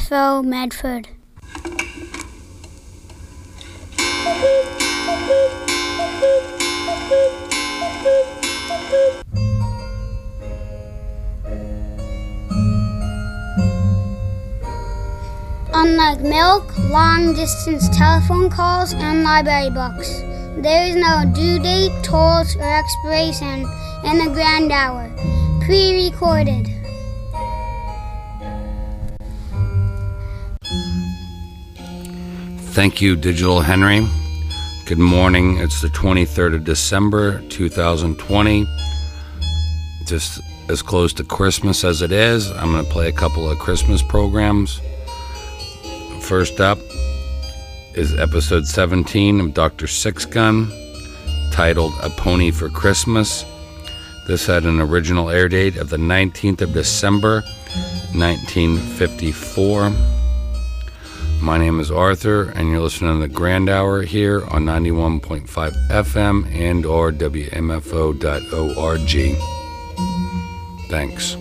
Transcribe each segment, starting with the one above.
Heathrow, Medford. Unlike milk, long-distance telephone calls, and library books, there is no due date, tolls, or expiration in the grand hour. Pre-recorded. Thank you, Digital Henry. Good morning. It's the 23rd of December, 2020. Just as close to Christmas as it is, I'm going to play a couple of Christmas programs. First up is episode 17 of Dr. Six Gun, titled A Pony for Christmas. This had an original air date of the 19th of December, 1954. My name is Arthur, and you're listening to the Grand Hour here on 91.5 FM and or WMFO.org. Thanks.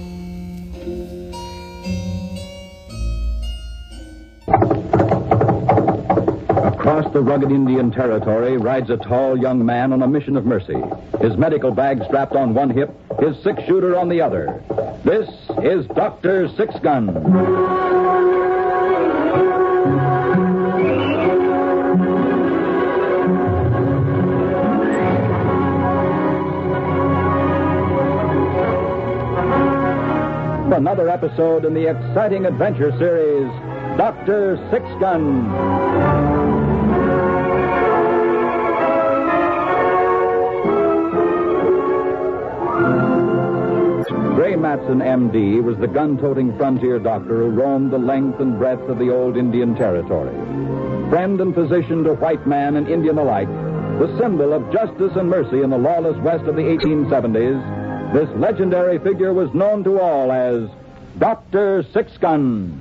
Across the rugged Indian Territory rides a tall young man on a mission of mercy. His medical bag strapped on one hip, his six-shooter on the other. This is Dr. Six Gun. Another episode in the exciting adventure series, Dr. Six Gun. Gray Matson, M.D., was the gun-toting frontier doctor who roamed the length and breadth of the old Indian Territory. Friend and physician to white man and Indian alike, the symbol of justice and mercy in the lawless West of the 1870s, this legendary figure was known to all as Dr. Six Gun.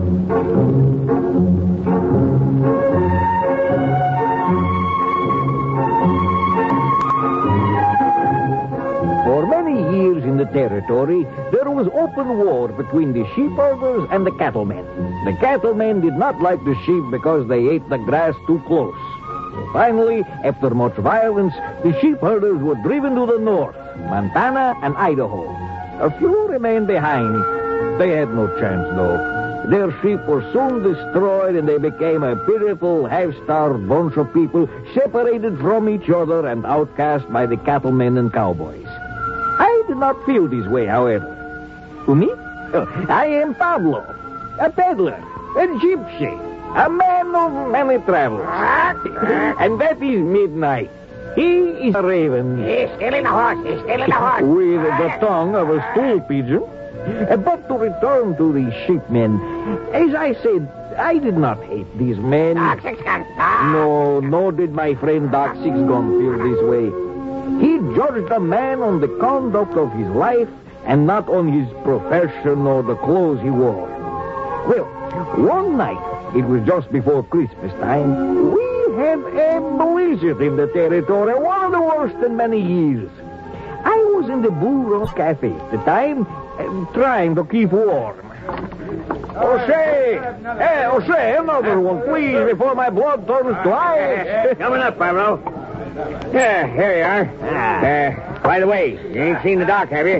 For many years in the territory, there was open war between the sheepherders and the cattlemen. The cattlemen did not like the sheep because they ate the grass too close. So finally, after much violence, the sheepherders were driven to the north, Montana and Idaho. A few remained behind. They had no chance, though. Their sheep were soon destroyed, and they became a pitiful, half-starved bunch of people separated from each other and outcast by the cattlemen and cowboys. I did not feel this way, however. Who, me? I am Pablo, a peddler, a gypsy, a man of many travels. And that is Midnight. He is a raven. He's stealing the horse. He's stealing the horse. With the tongue of a stool pigeon. But to return to the sheepmen, as I said, I did not hate these men. Doc Six Gun. No, nor did my friend Doc Six Gun feel this way. He judged a man on the conduct of his life and not on his profession or the clothes he wore. Well, one night, it was just before Christmas time, we had a blizzard in the territory, one of the worst in many years. I was in the Bull Rock Cafe at the time, trying to keep warm. O'Shea! Hey, O'Shea, another one, please, before my blood turns to ice. Coming up, Pablo. Yeah, here you are. By the way, you ain't seen the doc, have you?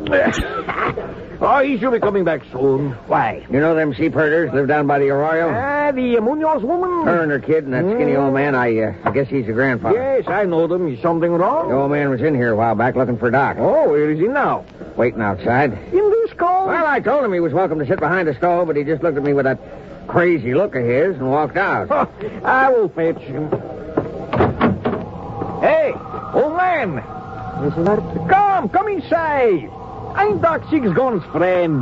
Oh, he should be coming back soon. Why? You know them sheep herders live down by the arroyo? The Munoz woman? Her and her kid and that skinny old man, I guess he's your grandfather. Yes, I know them. Is something wrong? The old man was in here a while back looking for Doc. Oh, where is he now? Waiting outside. In this cold? Well, I told him he was welcome to sit behind the stove, but he just looked at me with that crazy look of his and walked out. I will fetch him. Hey, old man. Come inside. I'm Doc Six Gun's friend.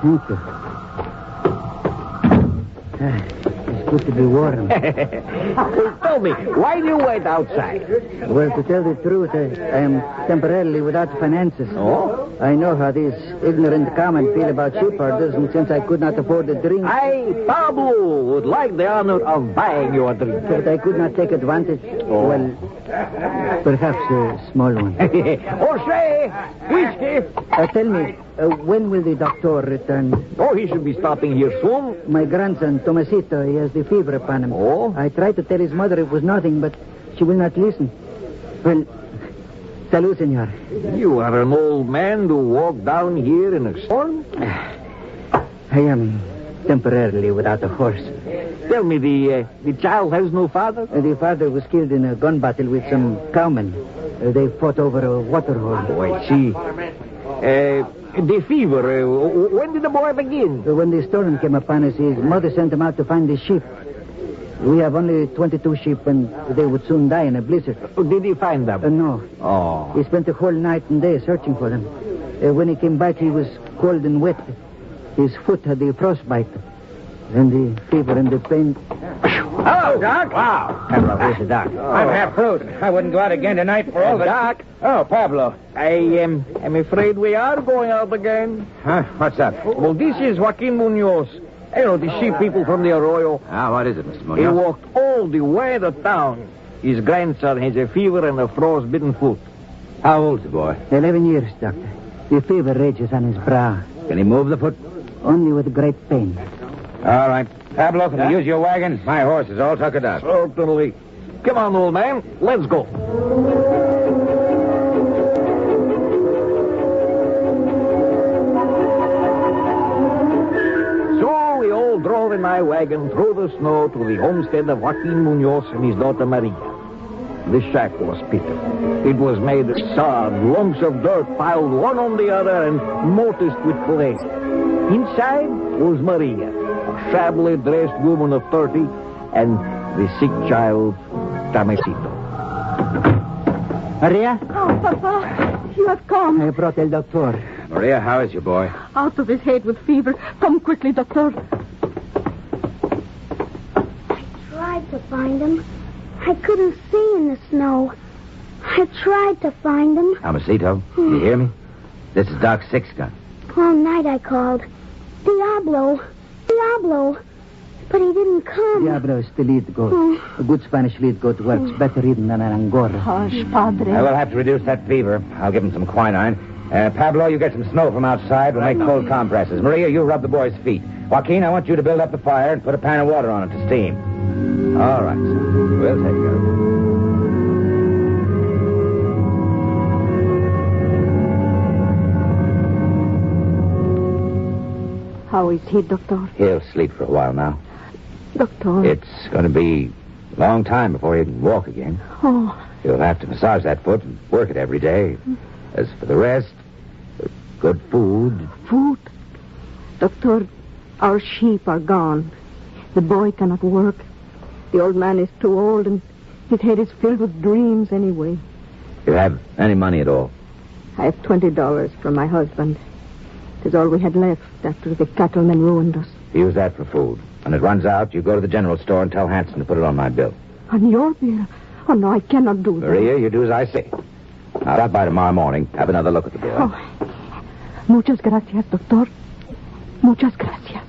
It's good to be warm. Tell me, why do you wait outside? Well, to tell the truth, I am temporarily without finances. Oh? I know how these ignorant common feel about sheep herders, and since I could not afford a drink... Pablo, would like the honor of buying you a drink. But I could not take advantage. Oh. Well, perhaps a small one. O'Shea, whiskey. Tell me, When will the doctor return? Oh, he should be stopping here soon. My grandson, Tomasito, he has the fever upon him. Oh? I tried to tell his mother it was nothing, but she will not listen. Well, salut, senor. You are an old man to walk down here in a storm? I am temporarily without a horse. Tell me, the child has no father? The father was killed in a gun battle with some cowmen. They fought over a water hole. Oh, I see. The fever, when did the boy begin? When the storm came upon us, his mother sent him out to find the sheep. We have only 22 sheep, and they would soon die in a blizzard. Did he find them? No. Oh. He spent the whole night and day searching for them. When he came back, he was cold and wet. His foot had the frostbite. And the fever and the pain. Hello, Doc. Wow. Pablo, here's the doc. I'm half through. I wouldn't go out again tonight for all the... Doc. Oh, Pablo. I'm afraid we are going out again. Huh? What's that? Well, this is Joaquin Munoz. You know, the sheep people from the Arroyo. What is it, Mr. He Munoz? walked all the way to town. His grandson has a fever and a frostbitten foot. How old's the boy? 11 years, doctor. The fever rages on his brow. Can he move the foot? Only with great pain. All right. Pablo, can you use your wagon? My horse is all tuckered out. Certainly. Come on, old man. Let's go. So we all drove in my wagon through the snow to the homestead of Joaquin Munoz and his daughter Maria. The shack was pitiful. It was made of sod, lumps of dirt piled one on the other and mortised with clay. Inside was Maria, a shabbily dressed woman of 30, and the sick child, Tomasito. Maria? Oh, Papa, you have come. I brought el doctor. Maria, how is your boy? Out of his head with fever. Come quickly, doctor. I tried to find him. I couldn't see in the snow. I tried to find him. Tomasito, you hear me? This is Doc Sixgun. All night I called. Diablo. But he didn't come. Diablo is the lead goat. A good Spanish lead goat works better even than an Angora. Hush, Padre. I will have to reduce that fever. I'll give him some quinine. Pablo, you get some snow from outside. We'll make cold compresses. Maria, you rub the boy's feet. Joaquin, I want you to build up the fire and put a pan of water on it to steam. All right, son. We'll take care of it. How is he, doctor? He'll sleep for a while now. Doctor. It's going to be a long time before he can walk again. Oh, You'll have to massage that foot and work it every day. As for the rest, good food. food. Doctor, our sheep are gone. The boy cannot work. The old man is too old, and his head is filled with dreams anyway. You have any money at all? I have $20 from my husband. It is all we had left after the cattlemen ruined us. Use that for food. When it runs out, you go to the general store and tell Hanson to put it on my bill. On your bill? Oh, no, I cannot do that. Maria, you do as I say. I'll stop by tomorrow morning. Have another look at the boy. Oh, muchas gracias, doctor. Muchas gracias.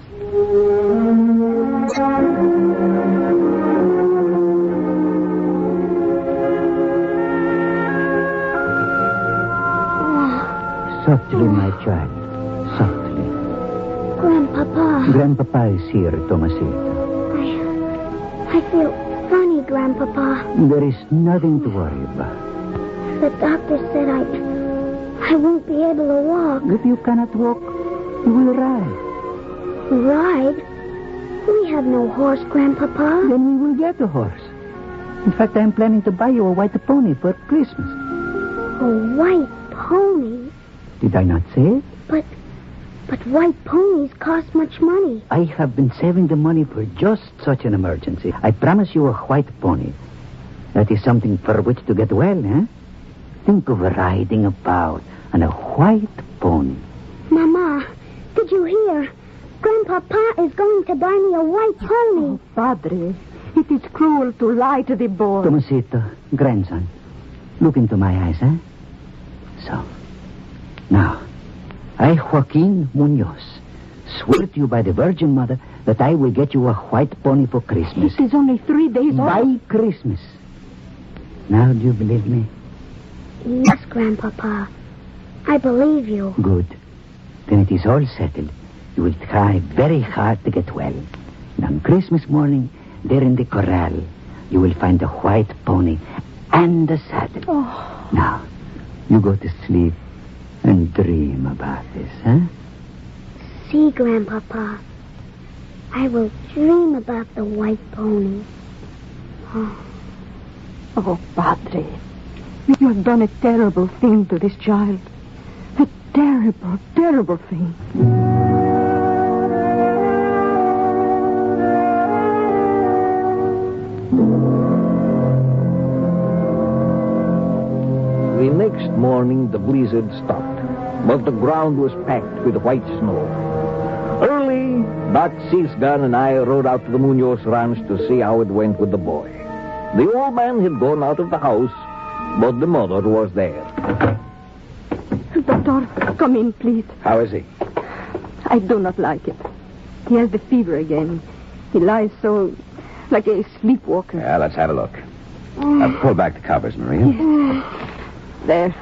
Softly, my child. Softly. Grandpapa. Grandpapa is here, Tomasito. I feel funny, Grandpapa. There is nothing to worry about. The doctor said I won't be able to walk. If you cannot walk, you will ride. Ride? We have no horse, Grandpapa. Then we will get a horse. In fact, I'm planning to buy you a white pony for Christmas. A white pony? Did I not say it? But white ponies cost much money. I have been saving the money for just such an emergency. I promise you a white pony. That is something for which to get well, eh? Think of riding about on a white pony. Mama, did you hear? Grandpapa is going to buy me a white pony. Oh, Padre, it is cruel to lie to the boy. Tomasito, grandson, look into my eyes, eh? So, now, I, Joaquin Munoz, swear to you by the Virgin Mother that I will get you a white pony for Christmas. It is only 3 days old. By Christmas. Now, do you believe me? Yes, Grandpapa. I believe you. Good. When it is all settled, you will try very hard to get well. And on Christmas morning, there in the corral, you will find a white pony and a saddle. Oh. Now, you go to sleep and dream about this, huh? See, Grandpapa. I will dream about the white pony. Oh, Padre, you have done a terrible thing to this child. A terrible, terrible thing. The next morning, the blizzard stopped, but the ground was packed with white snow. Early, Doc Cisgan and I rode out to the Munoz ranch to see how it went with the boy. The old man had gone out of the house, but the mother was there. Doctor, come in, please. How is he? I do not like it. He has the fever again. He lies so like a sleepwalker. Yeah, let's have a look. Pull back the covers, Maria. There.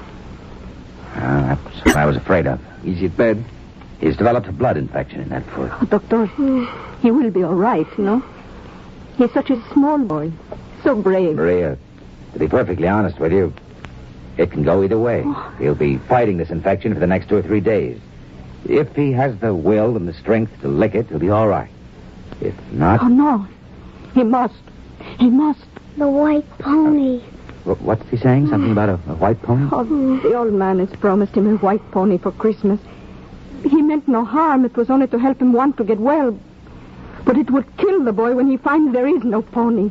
That's what I was afraid of. Is it bad? He's developed a blood infection in that foot. Oh, Doctor, he will be all right, you know. He's such a small boy. So brave. Maria, to be perfectly honest with you, it can go either way. He'll be fighting this infection for the next 2 or 3 days. If he has the will and the strength to lick it, he'll be all right. If not... Oh, no. He must. He must. The white pony. What's he saying? Something about a white pony? Oh, the old man has promised him a white pony for Christmas. He meant no harm. It was only to help him want to get well. But it would kill the boy when he finds there is no pony.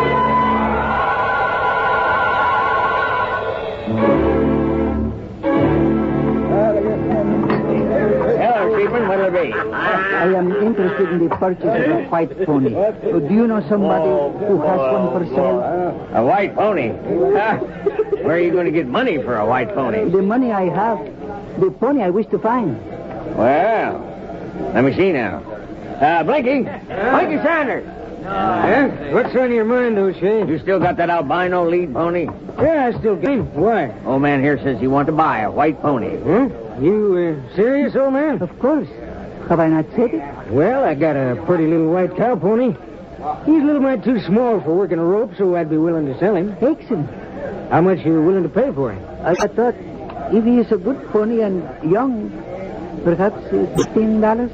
Hello, Stephen. What'll it be? I am interested in the purchase of a white pony. Do you know somebody who has one for sale? A white pony? Where are you going to get money for a white pony? The money I have, the pony I wish to find. Well, let me see now. Blinky Sanders. What's on your mind, O'Shea? You still got that albino lead pony? Yeah, I still got him. Why? Old man here says you want to buy a white pony. Huh? You serious, old man? Of course. Have I not said it? Well, I got a pretty little white cow pony. He's a little mite too small for working a rope, so I'd be willing to sell him. Excellent. How much are you willing to pay for him? I thought if he is a good pony and young, perhaps $15.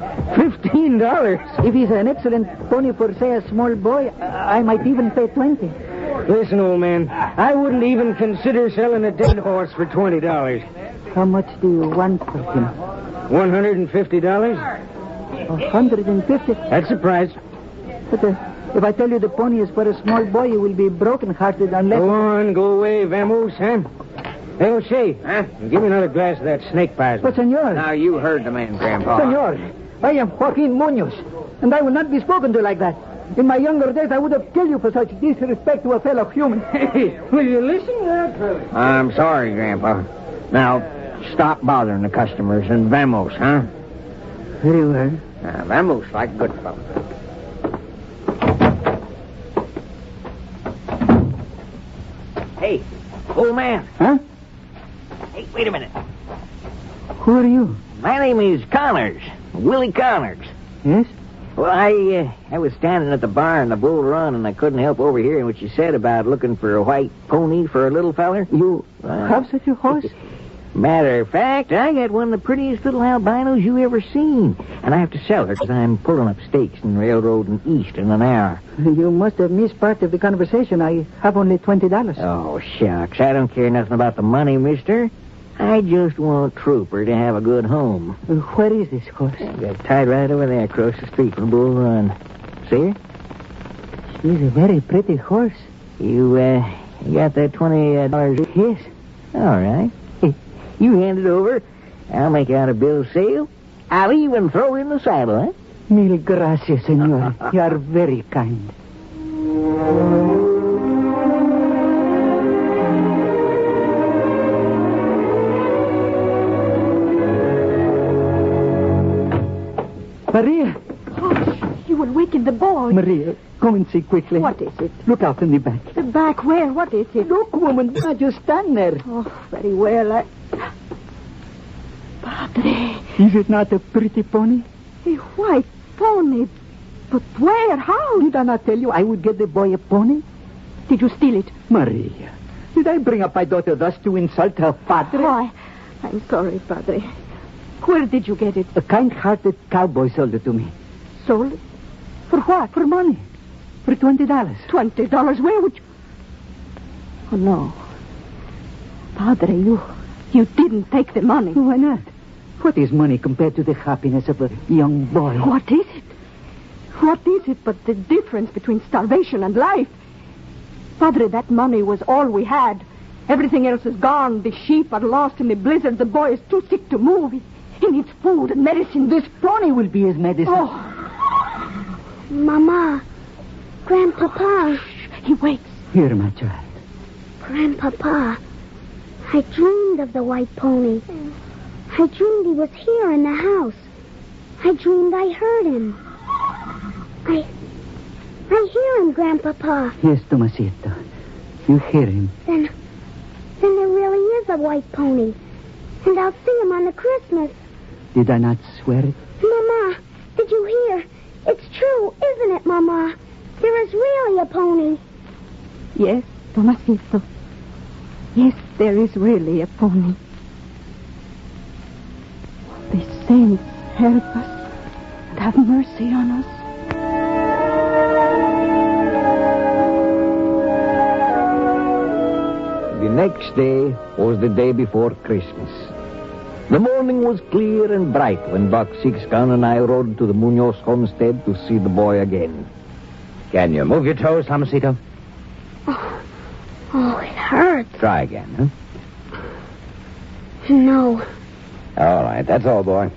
$15? If he's an excellent pony for, say, a small boy, I might even pay $20. Listen, old man, I wouldn't even consider selling a dead horse for $20. How much do you want for him? $150? $150? That's the price. But if I tell you the pony is for a small boy, you will be broken-hearted unless... Go on, go away, Vamos, huh? Hey, O'Shea, give me another glass of that snake pie. But, senor... Now, you heard the man, Grandpa. Senor, I am Joaquin Munoz, and I will not be spoken to like that. In my younger days, I would have killed you for such disrespect to a fellow human. Hey, will you listen to that fella? I'm sorry, Grandpa. Now, stop bothering the customers and vamos, huh? Very well. Vamos like good fellow. Hey, old man. Huh? Hey, wait a minute. Who are you? My name is Connors. Willie Connors. Yes? Well, I was standing at the bar in the Bull Run, and I couldn't help overhearing what you said about looking for a white pony for a little feller. You have such a horse? Matter of fact, I got one of the prettiest little albinos you ever seen. And I have to sell her because I'm pulling up stakes in railroading east in an hour. You must have missed part of the conversation. I have only $20. Oh, shucks. I don't care nothing about the money, mister. I just want Trooper to have a good home. Where is this horse? I got tied right over there across the street from Bull Run. See her? She's a very pretty horse. You got that $20? Yes. All right. You hand it over. I'll make out a bill of sale. I'll even throw in the saddle, huh? Mil gracias, senor. You are very kind. Maria! Oh, you will waken the boy. Maria, come and see quickly. What is it? Look out in the back. The back where? What is it? Look, woman. Just stand there. Oh, very well. Padre. Padre. Is it not a pretty pony? A white pony. But where? How? Did I not tell you I would get the boy a pony? Did you steal it? Maria, did I bring up my daughter thus to insult her father? Oh, I'm sorry, Padre. Where did you get it? A kind-hearted cowboy sold it to me. Sold it? For what? For money. For $20. $20? Where would you... Oh, no. Padre, you didn't take the money. Why not? What is money compared to the happiness of a young boy? What is it? What is it but the difference between starvation and life? Padre, that money was all we had. Everything else is gone. The sheep are lost in the blizzard. The boy is too sick to move. He needs food and medicine. This pony will be his medicine. Oh. Mama. Grandpapa. He wakes. Here, my child. Grandpapa. I dreamed of the white pony. I dreamed he was here in the house. I dreamed I heard him. I hear him, Grandpapa. Yes, Tomasito. You hear him. Then there really is a white pony. And I'll see him on the Christmas. Did I not swear it? Mama, did you hear? It's true, isn't it, Mama? There is really a pony. Yes, Tomasito. Yes, there is really a pony. The saints help us and have mercy on us. The next day was the day before Christmas. The morning was clear and bright when Buck Sixgun and I rode to the Munoz homestead to see the boy again. Can you move your toes, Tomasito? Oh, it hurts. Try again, huh? No. All right, that's all, boy.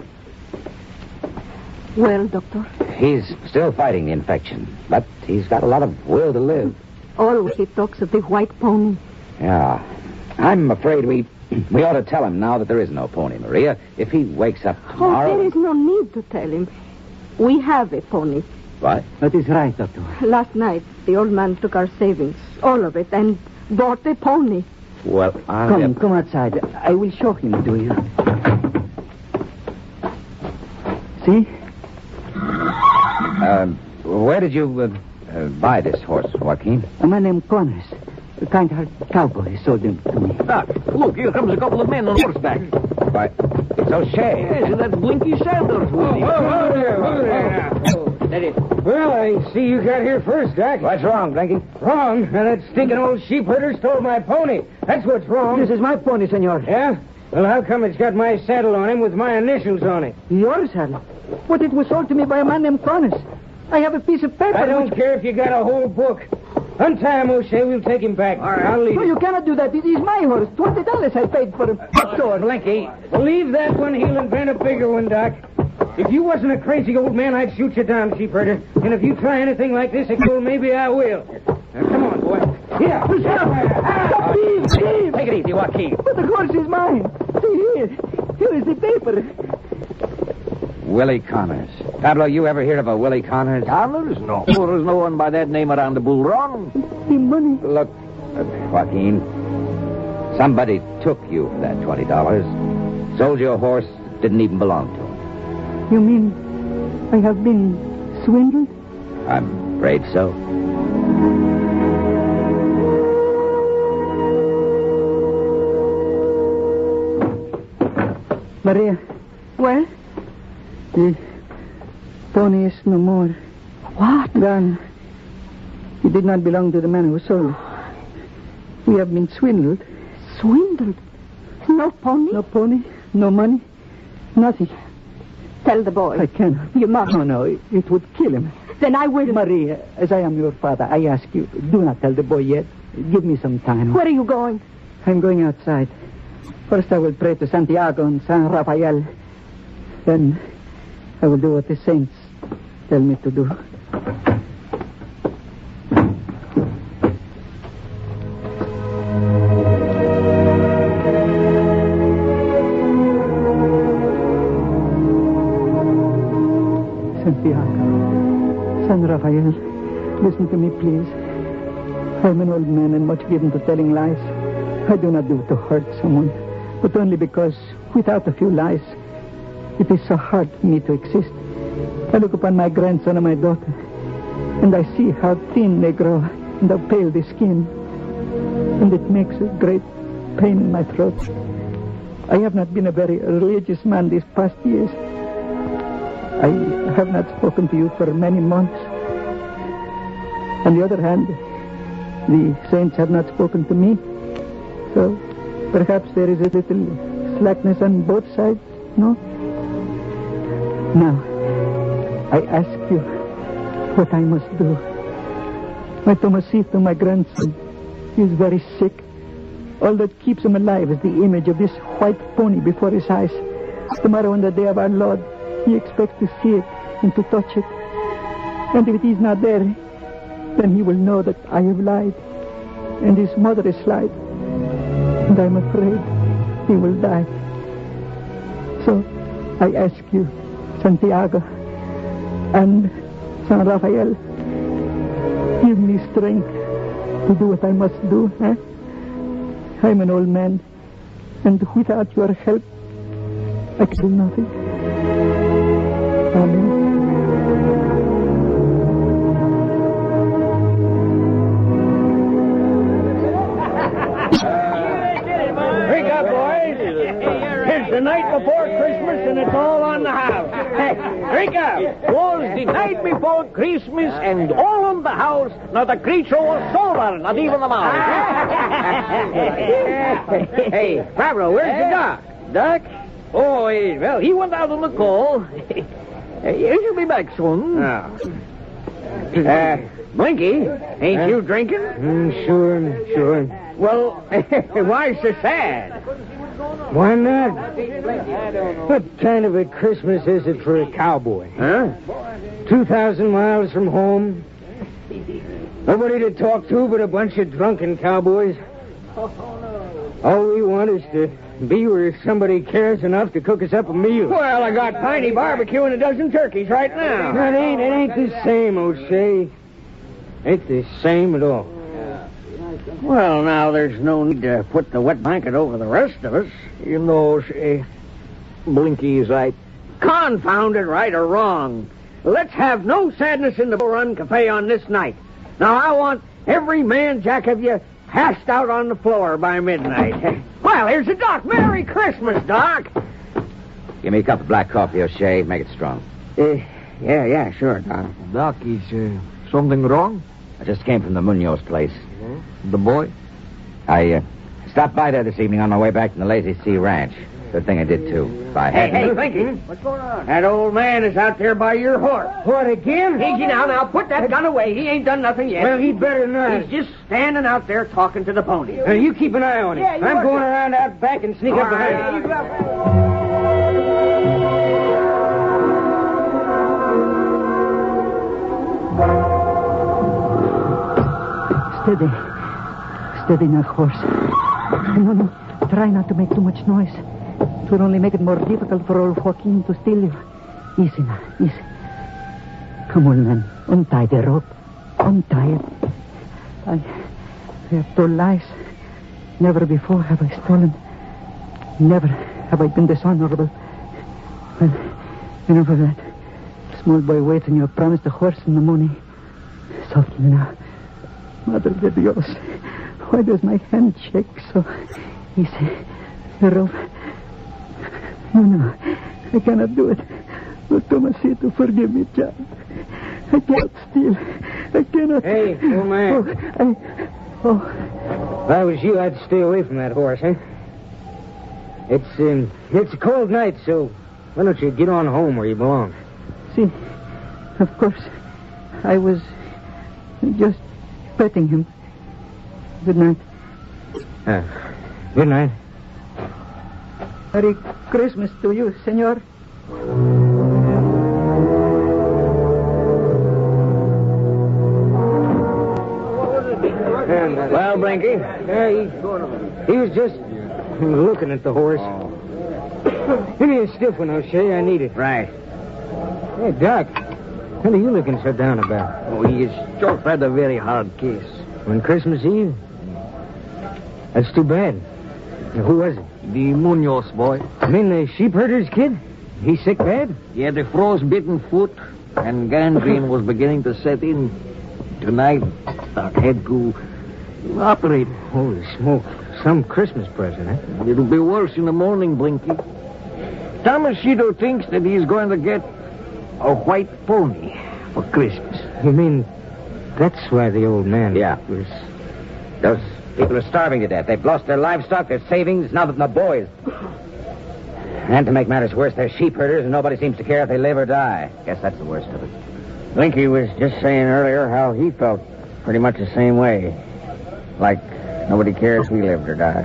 Well, Doctor? He's still fighting the infection, but he's got a lot of will to live. Always he talks of the white pony. Yeah. I'm afraid we ought to tell him now that there is no pony, Maria. If he wakes up tomorrow... Oh, there is no need to tell him. We have a pony. What? That is right, Doctor. Last night, the old man took our savings, all of it, and bought a pony. Well, Come outside. I will show him to you. See? Where did you buy this horse, Joaquin? A man named Connors. A kind-hearted cowboy sold him to me. Doc, look, here comes a couple of men on horseback. Why, it's O'Shea. Yes, and that Blinky Sanders with him. Whoa there. Steady. Well, I see you got here first, Doc. What's wrong, Blinky? Wrong? Now, that stinking old sheep herder stole my pony. That's what's wrong. This is my pony, senor. Yeah? Well, how come it's got my saddle on him with my initials on it? Your saddle? But it was sold to me by a man named Connors. I have a piece of paper. I don't care if you got a whole book. Untie him, O'Shea. We'll take him back. All right, I'll leave No, him. you cannot do that. It is my horse. $20 I paid for him. Blinky, leave that one. He'll invent a bigger one, Doc. If you wasn't a crazy old man, I'd shoot you down, sheep herder. And if you try anything like this at school, maybe I will. Now, come on, boy. Here. Take it easy, Joaquin. But the horse is mine. See here. Here is the paper. Willie Connors. Pablo, you ever hear of a Willie Connors? Connors? No. There's no one by that name around the bull run. The money. Look, Joaquin, somebody took you for that $20. Sold you a horse that didn't even belong to him. You mean I have been swindled? I'm afraid so. Maria, Well, the pony is no more. what? Gone. It did not belong to the man who sold it. We have been swindled. Swindled? No pony? No pony, no money, nothing. Tell the boy. I cannot. You must. No, it would kill him. Then I will. Maria, as I am your father, I ask you, do not tell the boy yet. Give me some time. Where are you going? I'm going outside. First I will pray to Santiago and San Rafael. Then I will do what the saints tell me to do. Santiago, San Rafael, listen to me, please. I'm an old man and much given to telling lies. I do not do it to hurt someone, but only because, without a few lies, It is so hard for me to exist. I look upon my grandson and my daughter, and I see how thin they grow and how pale the skin. And it makes a great pain in my throat. I have not been a very religious man these past years. I have not spoken to you for many months. On the other hand, the saints have not spoken to me. So perhaps there is a little slackness on both sides, no? Now, I ask you what I must do. My Tomasito, my grandson, he is very sick. All that keeps him alive is the image of this white pony before his eyes. Tomorrow on the day of our Lord, he expects to see it and to touch it. And if it is not there, then he will know that I have lied, and his mother has lied, and I'm afraid he will die. So I ask you, Santiago and San Rafael, give me strength to do what I must do. I'm an old man, and without your help, I can do nothing. Amen. Wake up, boys. It's the night before Christmas, and it's all on the house. Drink up. It was the night before Christmas, and all on the house, not a creature was sober, not even the mouse. Hey, Pablo, where's the doc? Doc? Oh, well, he went out on the call. He'll be back soon. Blinky, ain't you drinking? Sure. Well, why so sad? Why not? What kind of a Christmas is it for a cowboy? Huh? 2,000 miles from home. Nobody to talk to but a bunch of drunken cowboys. All we want is to be where somebody cares enough to cook us up a meal. Well, I got Piney barbecue and a dozen turkeys right now. It ain't the same, O'Shea. Ain't the same at all. Well, now, there's no need to put the wet blanket over the rest of us. You know, Blinky is right. Confound it, right or wrong. Let's have no sadness in the Bull Run Cafe on this night. Now, I want every man jack of you passed out on the floor by midnight. Well, here's the Doc. Merry Christmas, Doc. Give me a cup of black coffee, O'Shea. Make it strong. Yeah, sure, Doc. Doc, is something wrong? I just came from the Munoz place. The boy? I stopped by there this evening on my way back from the Lazy Sea Ranch. Good thing I did, too. Hey, Blinky. What's going on? That old man is out there by your horse. What, again? Easy now, put that gun away. He ain't done nothing yet. Well, he'd better not. He's just standing out there talking to the pony. You keep an eye on him. I'm going around out back and sneak up behind him. Steady now, horse. No. Try not to make too much noise. It will only make it more difficult for old Joaquin to steal you. Easy now, easy. Come on, man. Untie the rope. Untie it. I have told lies. Never before have I stolen. Never have I been dishonorable. Well, enough of that. Small boy waits and you have promised the horse and the money. Softly now. Madre de Dios. Why does my hand shake so easy? The rope. No. I cannot do it. Oh, Tomasito, forgive me, child. I cannot steal. I cannot. Hey, old man. If I was you, I'd stay away from that horse, huh? It's a cold night, so why don't you get on home where you belong? See, of course, I was just petting him. Good night. Good night. Merry Christmas to you, senor. Well, Blinky, he was just looking at the horse. Give me a stiff one, O'Shea. I need it. Right. Hey, Doc, what are you looking so down about? Oh, he has just had a very hard case. On Christmas Eve? That's too bad. Who was it? The Munoz boy. You mean the sheep herder's kid? He's sick bad? He had a frostbitten foot, and gangrene was beginning to set in. Tonight, Doc had to operate. Holy smoke. Some Christmas present, eh? It'll be worse in the morning, Blinky. Tomasito thinks that he's going to get a white pony for Christmas. You mean that's why the old man was... Those people are starving to death. They've lost their livestock, their savings, now that the boys... And to make matters worse, they're sheep herders, and nobody seems to care if they live or die. Guess that's the worst of it. Blinky was just saying earlier how he felt pretty much the same way. Like nobody cares if we lived or died.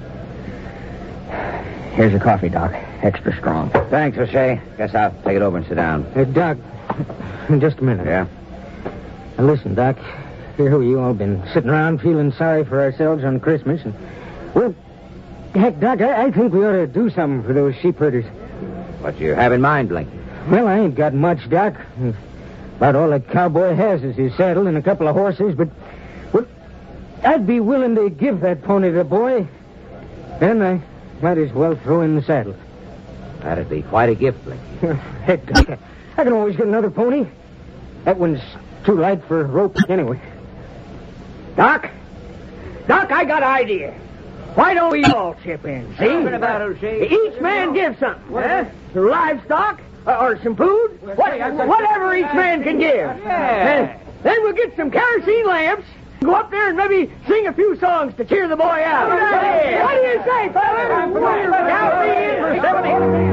Here's your coffee, Doc. Extra strong. Thanks, O'Shea. Guess I'll take it over and sit down. Hey, Doc, just a minute. Yeah? Now, listen, Doc. Here we all been sitting around feeling sorry for ourselves on Christmas. And, well, heck, Doc, I think we ought to do something for those sheep herders. What do you have in mind, Blink? Well, I ain't got much, Doc. About all a cowboy has is his saddle and a couple of horses, but, well, I'd be willing to give that pony to the boy. Then I might as well throw in the saddle. That'd be quite a gift, Blink. Heck, Doc, I can always get another pony. That one's too light for a rope anyway. Doc? Doc, I got an idea. Why don't we all chip in, see? Each man gives something. Livestock, or some food, whatever each man can give. Yeah. Then we'll get some kerosene lamps, go up there and maybe sing a few songs to cheer the boy out. Yeah. What do you say, fellas? Count me in for 70.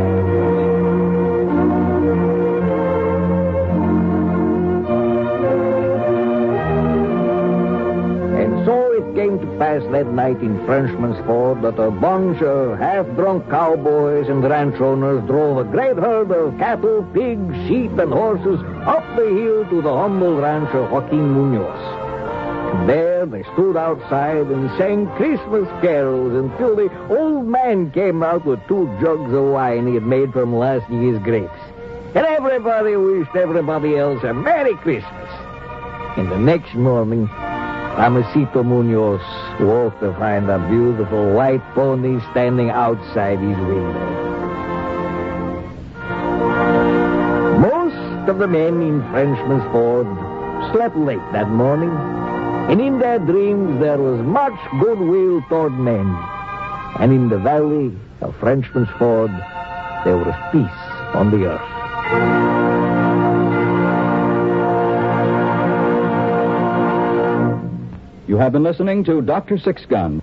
Came to pass that night in Frenchman's Ford that a bunch of half-drunk cowboys and ranch owners drove a great herd of cattle, pigs, sheep, and horses up the hill to the humble ranch of Joaquin Munoz. And there they stood outside and sang Christmas carols until the old man came out with 2 jugs of wine he had made from last year's grapes. And everybody wished everybody else a Merry Christmas. And the next morning, Tomasito Munoz woke to find a beautiful white pony standing outside his window. Most of the men in Frenchman's Ford slept late that morning, and in their dreams there was much goodwill toward men. And in the valley of Frenchman's Ford, there was peace on the earth. You have been listening to Dr. Six-Gun.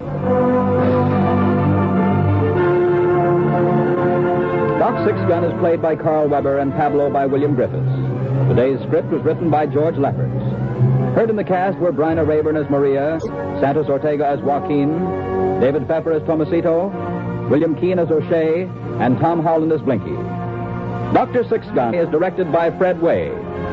Doc Six-Gun is played by Carl Weber and Pablo by William Griffiths. Today's script was written by George Lefferts. Heard in the cast were Bryna Rayburn as Maria, Santos Ortega as Joaquin, David Pfeffer as Tomasito, William Keane as O'Shea, and Tom Howland as Blinky. Dr. Six-Gun is directed by Fred Way.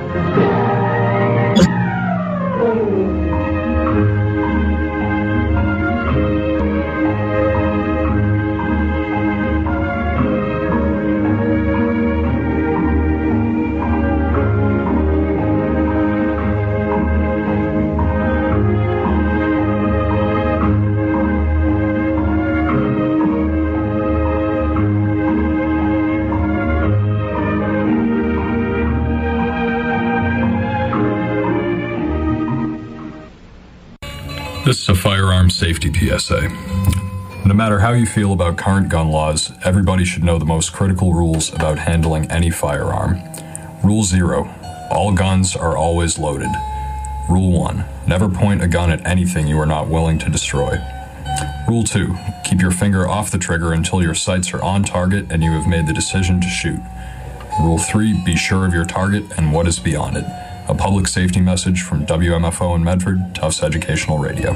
This is a firearms safety PSA. No matter how you feel about current gun laws, everybody should know the most critical rules about handling any firearm. Rule 0. All guns are always loaded. Rule 1. Never point a gun at anything you are not willing to destroy. Rule 2. Keep your finger off the trigger until your sights are on target and you have made the decision to shoot. Rule 3. Be sure of your target and what is beyond it. A public safety message from WMFO in Medford, Tufts Educational Radio.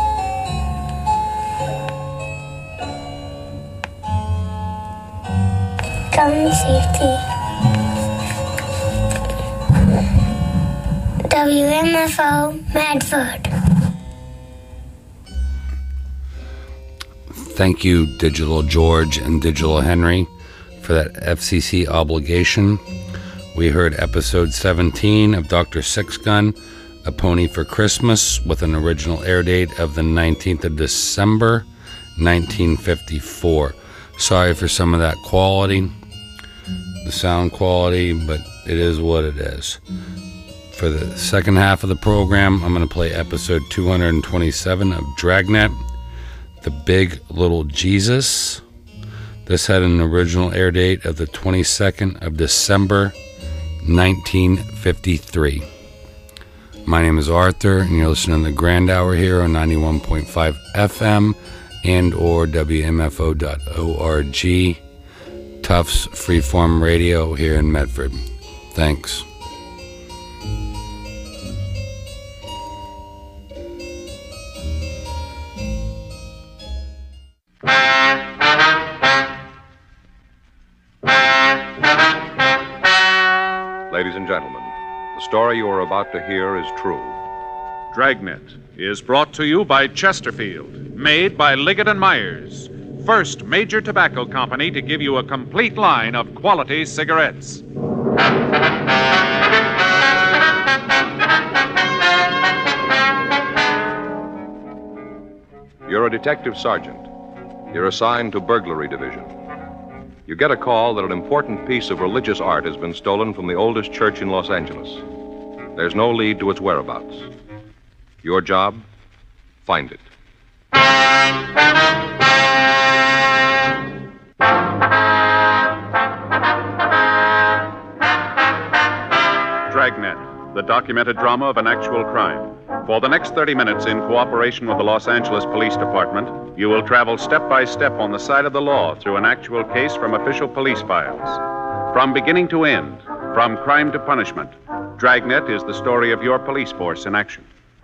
Gun safety. WMFO Medford. Thank you, Digital George and Digital Henry, for that FCC obligation. We heard episode 17 of Dr. Six-Gun, A Pony for Christmas, with an original air date of the 19th of December, 1954. Sorry for some of that quality. the sound quality, but it is what it is. For the second half of the program, I'm going to play episode 227 of Dragnet, The Big Little Jesus. This had an original air date of the 22nd of December, 1953. My name is Arthur, and you're listening to the Grand Hour here on 91.5 FM and or WMFO.org. Tufts Freeform Radio here in Medford. Thanks. Ladies and gentlemen, the story you are about to hear is true. Dragnet is brought to you by Chesterfield, made by Liggett & Myers, first major tobacco company to give you a complete line of quality cigarettes. You're a detective sergeant. You're assigned to burglary division. You get a call that an important piece of religious art has been stolen from the oldest church in Los Angeles. There's no lead to its whereabouts. Your job? Find it. Dragnet, the documented drama of an actual crime. For the next 30 minutes, in cooperation with the Los Angeles Police Department, you will travel step by step on the side of the law through an actual case from official police files. From beginning to end, from crime to punishment, Dragnet is the story of your police force in action.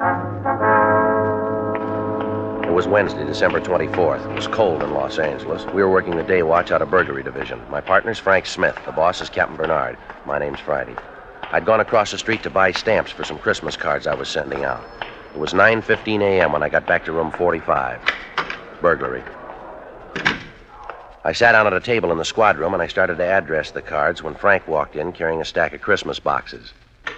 It was Wednesday, December 24th. It was cold in Los Angeles. We were working the day watch out of burglary division. My partner's Frank Smith. The boss is Captain Bernard. My name's Friday. I'd gone across the street to buy stamps for some Christmas cards I was sending out. It was 9:15 a.m. when I got back to room 45. Burglary. I sat down at a table in the squad room and I started to address the cards when Frank walked in carrying a stack of Christmas boxes.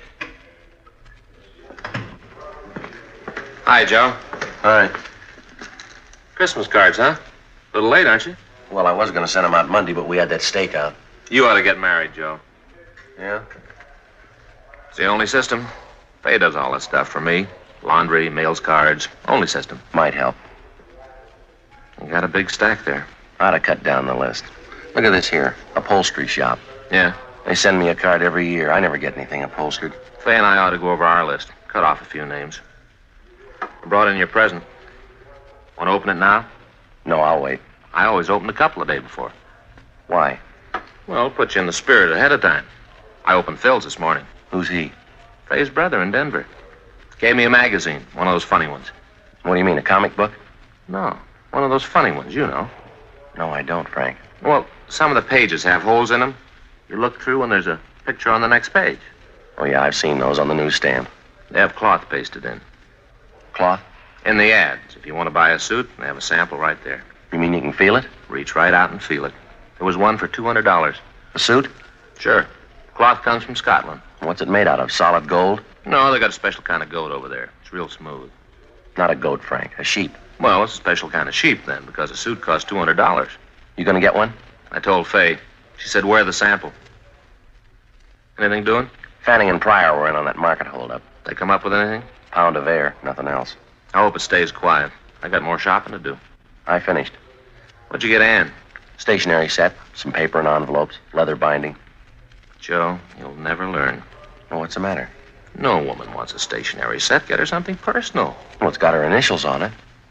Hi, Joe. Hi. Christmas cards, huh? A little late, aren't you? Well, I was going to send them out Monday, but we had that stakeout. You ought to get married, Joe. Yeah? It's the only system. Faye does all that stuff for me. Laundry, mails cards. Only system. Might help. You got a big stack there. Ought to cut down the list. Look at this here. Upholstery shop. Yeah? They send me a card every year. I never get anything upholstered. Faye and I ought to go over our list. Cut off a few names. I brought in your present. Want to open it now? No, I'll wait. I always open a couple a day before. Why? Well, put you in the spirit ahead of time. I opened Phil's this morning. Who's he? Faye's brother in Denver. Gave me a magazine, one of those funny ones. What do you mean, a comic book? No, one of those funny ones, you know. No, I don't, Frank. Well, some of the pages have holes in them. You look through and there's a picture on the next page. Oh, yeah, I've seen those on the newsstand. They have cloth pasted in. Cloth? In the ads. If you want to buy a suit, they have a sample right there. You mean you can feel it? Reach right out and feel it. There was one for $200. A suit? Sure. Cloth comes from Scotland. What's it made out of? Solid gold? No, they got a special kind of goat over there. It's real smooth. Not a goat, Frank. A sheep. Well, it's a special kind of sheep, then, because a suit costs $200. You gonna get one? I told Faye. She said, wear the sample. Anything doing? Fanning and Pryor were in on that market holdup. They come up with anything? Pound of air. Nothing else. I hope it stays quiet. I got more shopping to do. I finished. What'd you get Ann? Stationery set. Some paper and envelopes. Leather binding. Joe, you'll never learn. Well, what's the matter? No woman wants a stationery set. Get her something personal. Well, it's got her initials on it.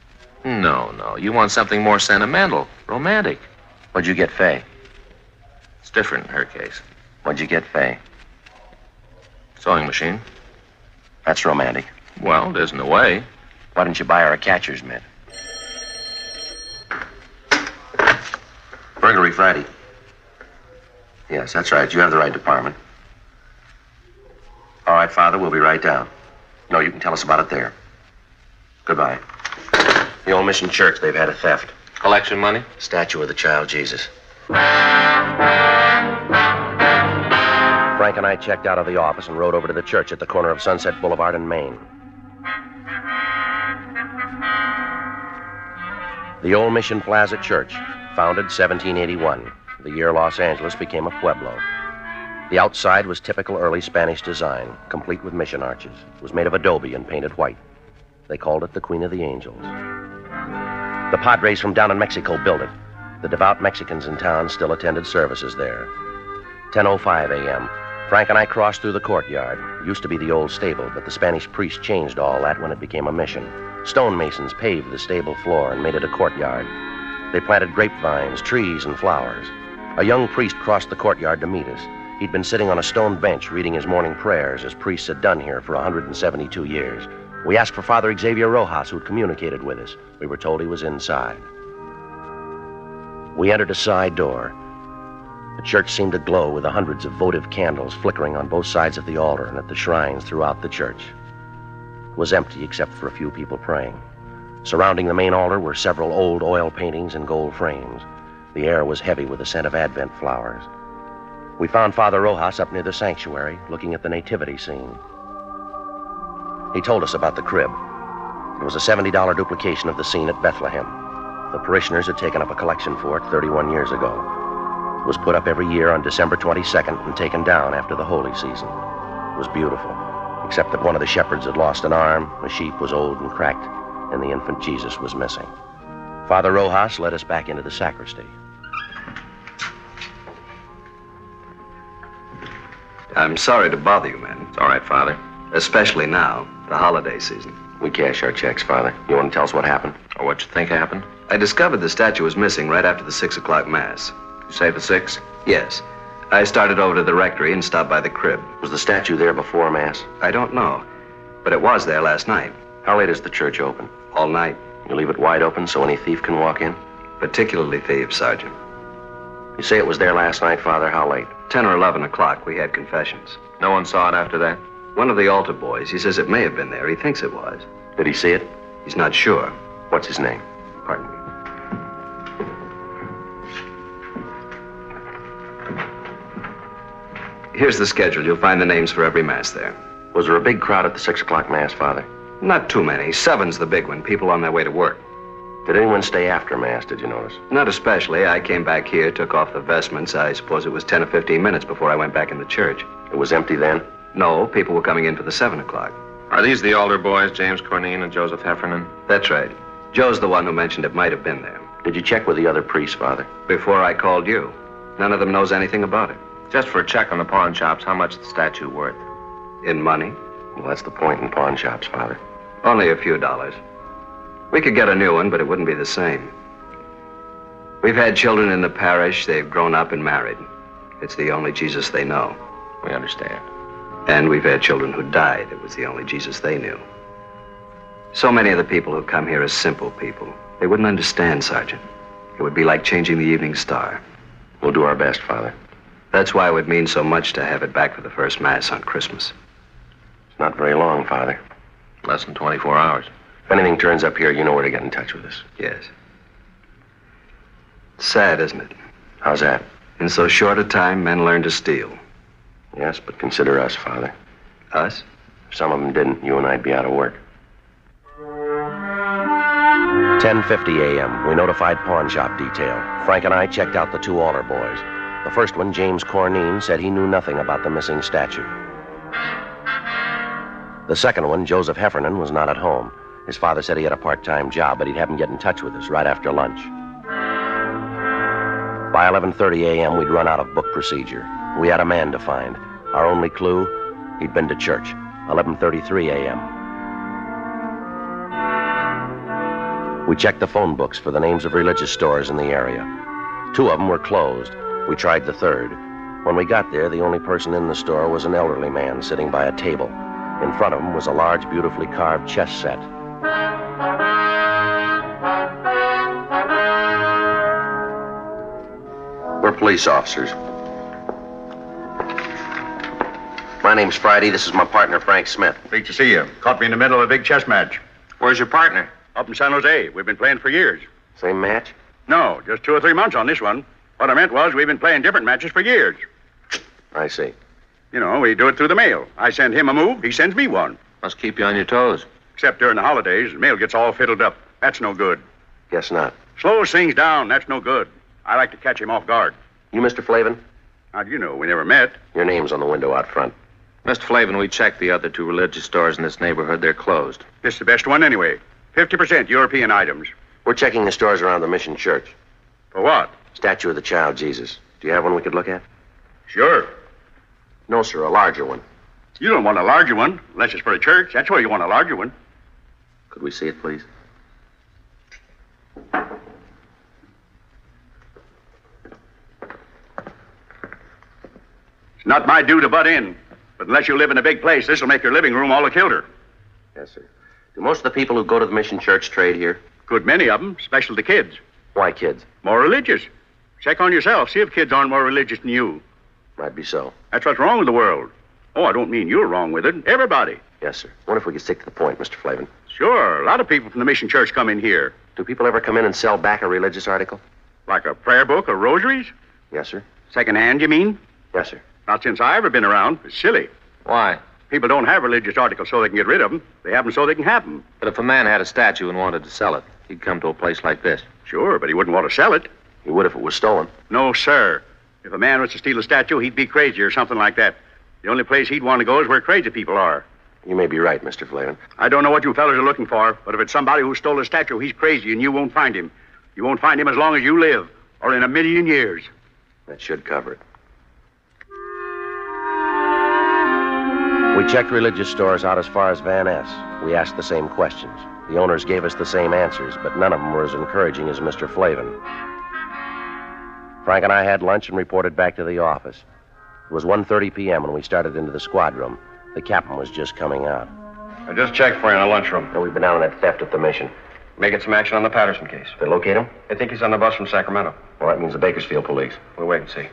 No. You want something more sentimental, romantic. What'd you get Faye? It's different in her case. What'd you get Faye? Sewing machine. That's romantic. Well, it isn't a way. Why didn't you buy her a catcher's mitt? Burglary Friday. Yes, that's right. You have the right department. All right, Father, we'll be right down. No, you can tell us about it there. Goodbye. The Old Mission Church, they've had a theft. Collection money? Statue of the child Jesus. Frank and I checked out of the office and rode over to the church at the corner of Sunset Boulevard and Main. The Old Mission Plaza Church, founded 1781. the year Los Angeles became a pueblo. The outside was typical early Spanish design, complete with mission arches. It was made of adobe and painted white. They called it the Queen of the Angels. The Padres from down in Mexico built it. The devout Mexicans in town still attended services there. 10:05 a.m. Frank and I crossed through the courtyard. It used to be the old stable, but the Spanish priest changed all that when it became a mission. Stonemasons paved the stable floor and made it a courtyard. They planted grapevines, trees, and flowers. A young priest crossed the courtyard to meet us. He'd been sitting on a stone bench reading his morning prayers, as priests had done here for 172 years. We asked for Father Xavier Rojas, who'd communicated with us. We were told he was inside. We entered a side door. The church seemed to glow with the hundreds of votive candles flickering on both sides of the altar and at the shrines throughout the church. It was empty except for a few people praying. Surrounding the main altar were several old oil paintings in gold frames. The air was heavy with the scent of Advent flowers. We found Father Rojas up near the sanctuary, looking at the nativity scene. He told us about the crib. It was a $70 duplication of the scene at Bethlehem. The parishioners had taken up a collection for it 31 years ago. It was put up every year on December 22nd and taken down after the holy season. It was beautiful, except that one of the shepherds had lost an arm, the sheep was old and cracked, and the infant Jesus was missing. Father Rojas led us back into the sacristy. I'm sorry to bother you, man. It's all right, Father. Especially now, the holiday season. We cash our checks, Father. You want to tell us what happened? Or what you think happened? I discovered the statue was missing right after the 6 o'clock Mass. You say the 6? Yes. I started over to the rectory and stopped by the crib. Was the statue there before Mass? I don't know, but it was there last night. How late is the church open? All night. You leave it wide open so any thief can walk in? Particularly thieves, Sergeant. You say it was there last night, Father. How late? 10 or 11 o'clock. We had confessions. No one saw it after that? One of the altar boys. He says it may have been there. He thinks it was. Did he see it? He's not sure. What's his name? Pardon me. Here's the schedule. You'll find the names for every Mass there. Was there a big crowd at the 6 o'clock Mass, Father? Not too many. 7's the big one. People on their way to work. Did anyone stay after Mass, did you notice? Not especially. I came back here, took off the vestments. I suppose it was 10 or 15 minutes before I went back in the church. It was empty then? No, people were coming in for the 7 o'clock. Are these the altar boys, James Cornine and Joseph Heffernan? That's right. Joe's the one who mentioned it might have been there. Did you check with the other priests, Father? Before I called you. None of them knows anything about it. Just for a check on the pawn shops, how much is the statue worth? In money? Well, that's the point in pawn shops, Father. Only a few dollars. We could get a new one, but it wouldn't be the same. We've had children in the parish. They've grown up and married. It's the only Jesus they know. We understand. And we've had children who died. It was the only Jesus they knew. So many of the people who come here are simple people. They wouldn't understand, Sergeant. It would be like changing the evening star. We'll do our best, Father. That's why it would mean so much to have it back for the first Mass on Christmas. It's not very long, Father. Less than 24 hours. If anything turns up here, you know where to get in touch with us. Yes. It's sad, isn't it? How's that? In so short a time, men learn to steal. Yes, but consider us, Father. Us? If some of them didn't, you and I'd be out of work. 10:50 a.m. We notified pawn shop detail. Frank and I checked out the 2 altar boys. The first one, James Cornine, said he knew nothing about the missing statue. The second one, Joseph Heffernan, was not at home. His father said he had a part-time job, but he'd have him get in touch with us right after lunch. By 11:30 a.m., we'd run out of book procedure. We had a man to find. Our only clue, he'd been to church. 11:33 a.m. We checked the phone books for the names of religious stores in the area. 2 of them were closed. We tried the 3rd. When we got there, the only person in the store was an elderly man sitting by a table. In front of him was a large, beautifully carved chess set. We're police officers. My name's Friday. This is my partner, Frank Smith. Great to see you. Caught me in the middle of a big chess match. Where's your partner? Up in San Jose. We've been playing for years. Same match? No, just 2 or 3 months on this one. What I meant was we've been playing different matches for years. I see. You know, we do it through the mail. I send him a move, he sends me one. Must keep you on your toes. Except during the holidays, the mail gets all fiddled up. That's no good. Guess not. Slows things down, that's no good. I like to catch him off guard. You Mr. Flavin? How'd you know? We never met. Your name's on the window out front. Mr. Flavin, we checked the other 2 religious stores in this neighborhood. They're closed. This is the best one anyway. 50% European items. We're checking the stores around the Mission Church. For what? Statue of the Child Jesus. Do you have one we could look at? Sure. No, sir, a larger one. You don't want a larger one, unless it's for a church. That's why you want a larger one. Could we see it, please? It's not my due to butt in. But unless you live in a big place, this will make your living room all the kilter. Yes, sir. Do most of the people who go to the Mission Church trade here? Good many of them, especially the kids. Why kids? More religious. Check on yourself. See if kids aren't more religious than you. Might be so. That's what's wrong with the world. Oh, I don't mean you're wrong with it. Everybody. Yes, sir. Wonder if we could stick to the point, Mr. Flavin. Sure. A lot of people from the Mission Church come in here. Do people ever come in and sell back a religious article? Like a prayer book or rosaries? Yes, sir. Second hand, you mean? Yes, sir. Not since I've ever been around. It's silly. Why? People don't have religious articles so they can get rid of them. They have them so they can have them. But if a man had a statue and wanted to sell it, he'd come to a place like this. Sure, but he wouldn't want to sell it. He would if it was stolen. No, sir. If a man was to steal a statue, he'd be crazy or something like that. The only place he'd want to go is where crazy people are. You may be right, Mr. Flavin. I don't know what you fellas are looking for, but if it's somebody who stole a statue, he's crazy and you won't find him. You won't find him as long as you live, or in 1,000,000 years. That should cover it. We checked religious stores out as far as Van Ness. We asked the same questions. The owners gave us the same answers, but none of them were as encouraging as Mr. Flavin. Frank and I had lunch and reported back to the office. It was 1:30 p.m. when we started into the squad room. The captain was just coming out. I just checked for you in the lunchroom. And we've been out on that theft at the Mission. Making some action on the Patterson case. They locate him? I think he's on the bus from Sacramento. Well, that means the Bakersfield police. We'll wait and see.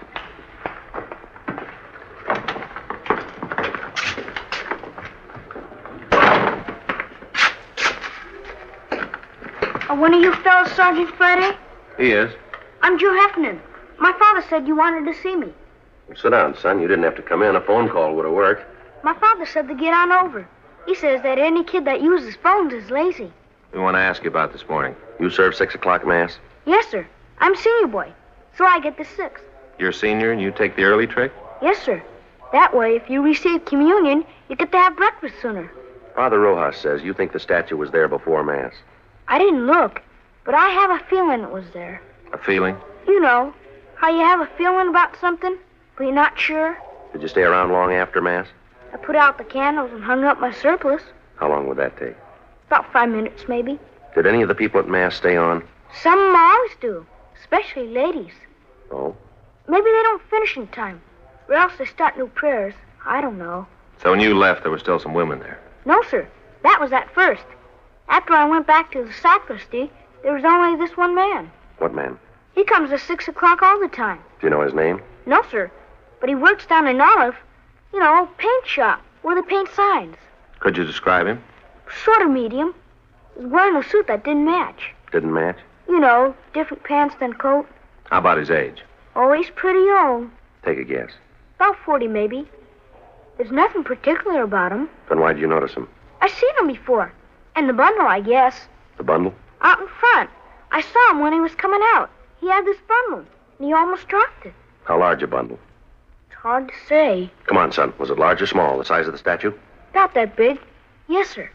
Are one of you fellas Sergeant Friday? He is. I'm Joe Heffernan. My father said you wanted to see me. Well, sit down, son. You didn't have to come in. A phone call would have worked. My father said to get on over. He says that any kid that uses phones is lazy. We want to ask you about this morning. You serve 6 o'clock Mass? Yes, sir. I'm senior boy, so I get the 6th. You're a senior and you take the early trick? Yes, sir. That way, if you receive communion, you get to have breakfast sooner. Father Rojas says you think the statue was there before Mass. I didn't look, but I have a feeling it was there. A feeling? You know, how you have a feeling about something, but you're not sure. Did you stay around long after Mass? I put out the candles and hung up my surplice. How long would that take? About 5 minutes, maybe. Did any of the people at Mass stay on? Some of 'em always do, especially ladies. Oh? Maybe they don't finish in time, or else they start new prayers. I don't know. So when you left, there were still some women there? No, sir. That was at first. After I went back to the sacristy, there was only this one man. What man? He comes at 6 o'clock all the time. Do you know his name? No, sir. But he works down in Olive. You know, paint shop, where they paint signs. Could you describe him? Sort of medium. He was wearing a suit that didn't match. Didn't match? You know, different pants than coat. How about his age? Oh, he's pretty old. Take a guess. About 40, maybe. There's nothing particular about him. Then why did you notice him? I've seen him before. And the bundle, I guess. The bundle? Out in front. I saw him when he was coming out. He had this bundle, and he almost dropped it. How large a bundle? It's hard to say. Come on, son. Was it large or small? The size of the statue? Not that big. Yes, sir.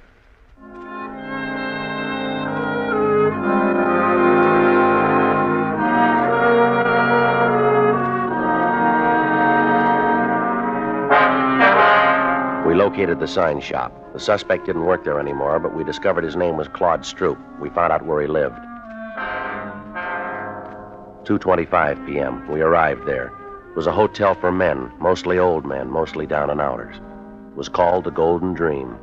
We located the sign shop. The suspect didn't work there anymore, but we discovered his name was Claude Stroop. We found out where he lived. 2:25 p.m. We arrived there. It was a hotel for men, mostly old men, mostly down and outers. It was called the Golden Dream.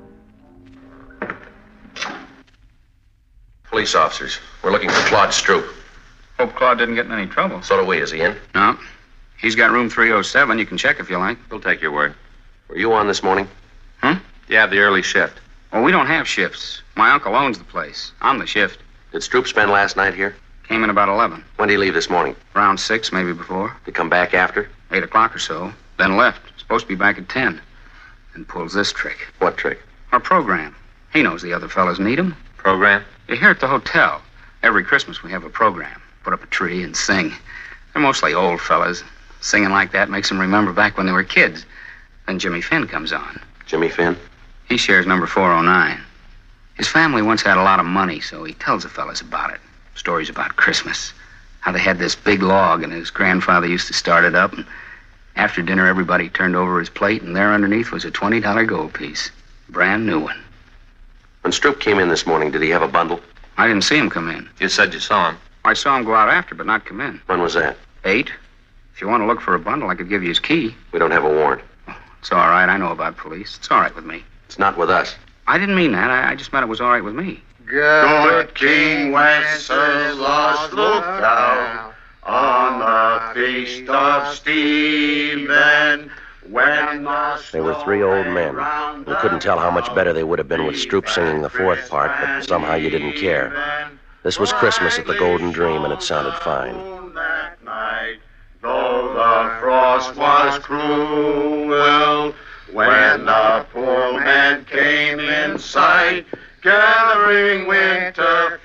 Police officers. We're looking for Claude Stroop. Hope Claude didn't get in any trouble. So do we. Is he in? No. He's got room 307. You can check if you like. We'll take your word. Were you on this morning? Yeah, the early shift. Well, we don't have shifts. My uncle owns the place. I'm the shift. Did Stroop spend last night here? Came in about 11. When did he leave this morning? Around 6, maybe before. Did he come back after? 8 o'clock or so. Then left. Supposed to be back at 10. And pulls this trick. What trick? Our program. He knows the other fellas need him. Program? You're here at the hotel. Every Christmas we have a program. Put up a tree and sing. They're mostly old fellas. Singing like that makes them remember back when they were kids. Then Jimmy Finn comes on. Jimmy Finn? He shares number 409. His family once had a lot of money, so he tells the fellas about it. Stories about Christmas. How they had this big log, and his grandfather used to start it up, and after dinner, everybody turned over his plate, and there underneath was a $20 gold piece. Brand new one. When Stroop came in this morning, did he have a bundle? I didn't see him come in. You said you saw him. I saw him go out after, but not come in. When was that? 8. If you want to look for a bundle, I could give you his key. We don't have a warrant. It's all right. I know about police. It's all right with me. It's not with us. I didn't mean that. I just meant it was all right with me. Good King Wenceslas looked out on the feast of Stephen. When They were 3 old men. You couldn't tell how much better they would have been with Stroop singing the 4th part, but somehow you didn't care. This was Christmas at the Golden Dream, and it sounded fine. that night, though the frost was cruel, when the poor man came in sight, gathering winter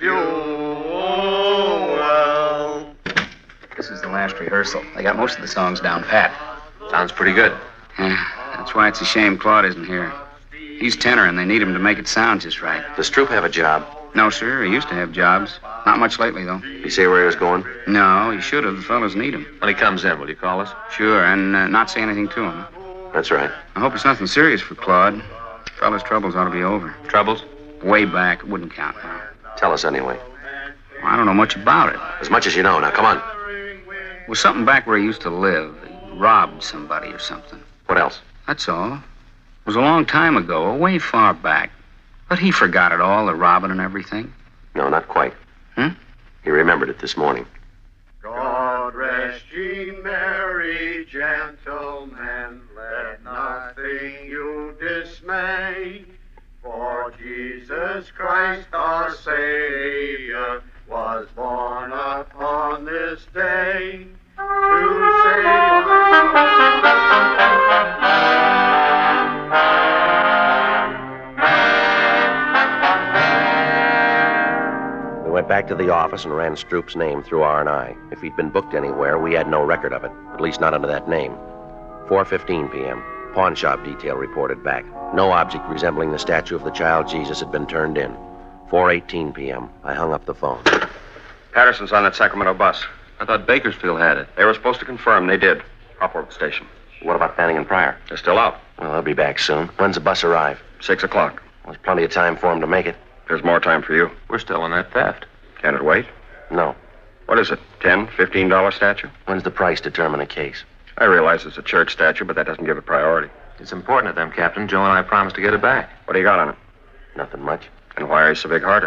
fuel. This is the last rehearsal. They got most of the songs down pat. Sounds pretty good. Yeah, that's why it's a shame Claude isn't here. He's tenor, and they need him to make it sound just right. Does Stroop have a job? No, sir. He used to have jobs. Not much lately, though. Did he say where he was going? No, he should have. The fellas need him. When he comes in, will you call us? Sure, and not say anything to him. That's right. I hope it's nothing serious for Claude. The fella's troubles ought to be over. Troubles? Way back. It wouldn't count now. Tell us anyway. Well, I don't know much about it. As much as you know. Now, come on. It was something back where he used to live. He robbed somebody or something. What else? That's all. It was a long time ago, way far back. But he forgot it all, the robbing and everything. No, not quite. He remembered it this morning. God rest ye merry gentlemen, let nothing you dismay. For Jesus Christ our Savior was born upon this day to save We went back to the office and ran Stroop's name through R&I. If he'd been booked anywhere, we had no record of it, at least not under that name. 4:15 p.m. Pawn shop detail reported back. No object resembling the statue of the child Jesus had been turned in. 4:18 p.m. I hung up the phone. Patterson's on that Sacramento bus. I thought Bakersfield had it. They were supposed to confirm. They did. Hop over the station. What about Fanning and Pryor? They're still out. Well, they'll be back soon. When's the bus arrive? 6 o'clock. There's plenty of time for them to make it. There's more time for you. We're still on that theft. Can it wait? No. What is it? $10, $15 statue? When's the price determine a case? I realize it's a church statue, but that doesn't give it priority. It's important to them, Captain. Joe and I promised to get it back. What do you got on it? Nothing much. And why are you so big-hearted?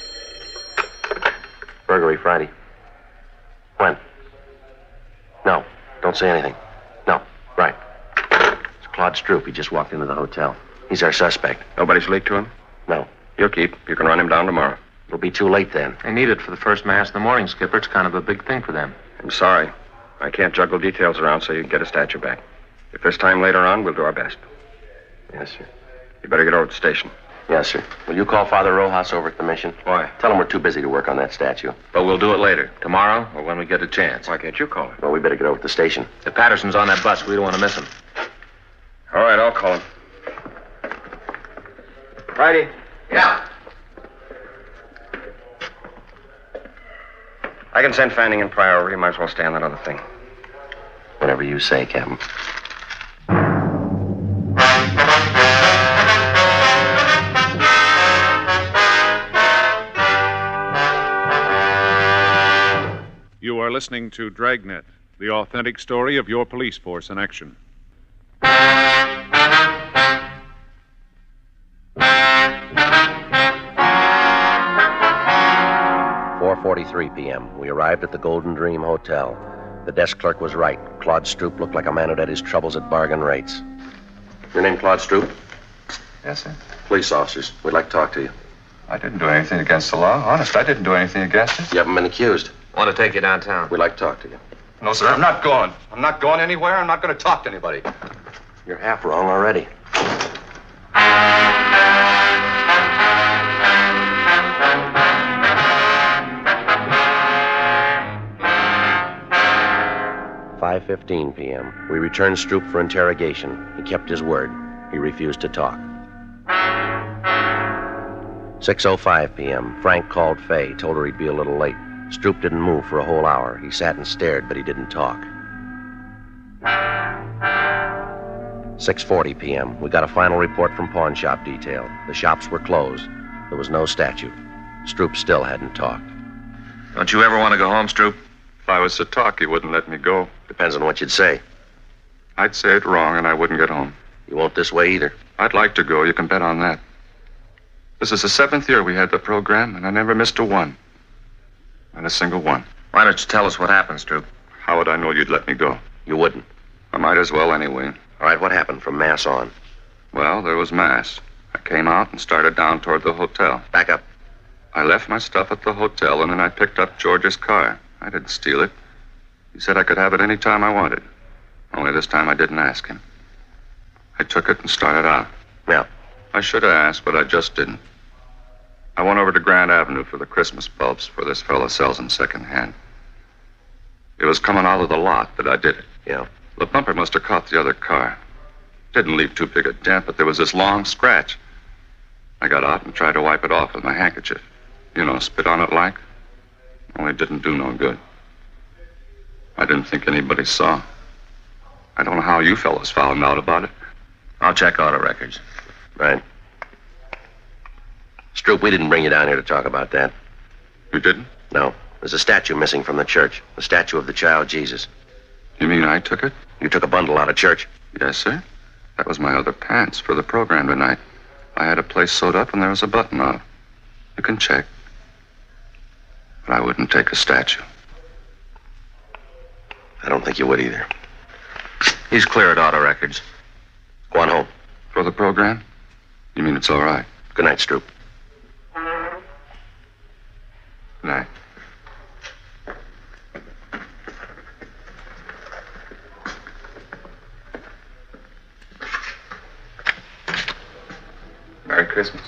Burglary Friday. When? No. Don't say anything. No. Right. It's Claude Stroop. He just walked into the hotel. He's our suspect. Nobody's leaked to him? No. You'll keep. You can run him down tomorrow. It'll be too late then. They need it for the first mass in the morning, Skipper. It's kind of a big thing for them. I'm sorry. I can't juggle details around so you can get a statue back. If there's time later on, we'll do our best. Yes, sir. You better get over to the station. Yes, sir. Will you call Father Rojas over at the mission? Why? Tell him we're too busy to work on that statue. But we'll do it later. Tomorrow or when we get a chance. Why can't you call him? Well, we better get over to the station. If Patterson's on that bus, we don't want to miss him. All right, I'll call him. Friday. Yeah. I can send Fanning and Pryor over. You might as well stay on that other thing. Whatever you say, Captain. You are listening to Dragnet, the authentic story of your police force in action. 4:43 p.m. We arrived at the Golden Dream Hotel. The desk clerk was right. Claude Stroop looked like a man who'd had his troubles at bargain rates. Your name, Claude Stroop? Yes, sir. Police officers. We'd like to talk to you. I didn't do anything against the law. Honest, I didn't do anything against it. You haven't been accused. Want to take you downtown. We'd like to talk to you. No, sir, I'm not going. I'm not going anywhere. I'm not going to talk to anybody. You're half wrong already. 5:15 p.m. We returned Stroop for interrogation. He kept his word. He refused to talk. 6:05 p.m. Frank called Fay, told her he'd be a little late. Stroop didn't move for a whole hour. He sat and stared, but he didn't talk. 6:40 p.m. We got a final report from pawn shop detail. The shops were closed. There was no statue. Stroop still hadn't talked. Don't you ever want to go home, Stroop? If I was to talk, he wouldn't let me go. Depends on what you'd say. I'd say it wrong, and I wouldn't get home. You won't this way either. I'd like to go. You can bet on that. This is the 7th year we had the program, and I never missed a one. Not a single one. Why don't you tell us what happened, Stroop? How would I know you'd let me go? You wouldn't. I might as well anyway. All right, what happened from Mass on? Well, there was Mass. I came out and started down toward the hotel. Back up. I left my stuff at the hotel, and then I picked up George's car. I didn't steal it. He said I could have it any time I wanted. Only this time I didn't ask him. I took it and started out. Yeah. I should have asked, but I just didn't. I went over to Grand Avenue for the Christmas bulbs, for this fella sells them secondhand. It was coming out of the lot that I did it. Yeah. The bumper must have caught the other car. Didn't leave too big a dent, but there was this long scratch. I got out and tried to wipe it off with my handkerchief. You know, spit on it like. Only it didn't do no good. I didn't think anybody saw. I don't know how you fellas found out about it. I'll check auto records. Right. Stroop, we didn't bring you down here to talk about that. You didn't? No. There's a statue missing from the church. The statue of the child Jesus. You mean I took it? You took a bundle out of church? Yes, sir. That was my other pants for the program tonight. I had a place sewed up and there was a button on it. You can check. But I wouldn't take a statue. I don't think you would either. He's clear at auto records. Go on home. For the program? You mean it's all right? Good night, Stroop. Good night. Merry Christmas.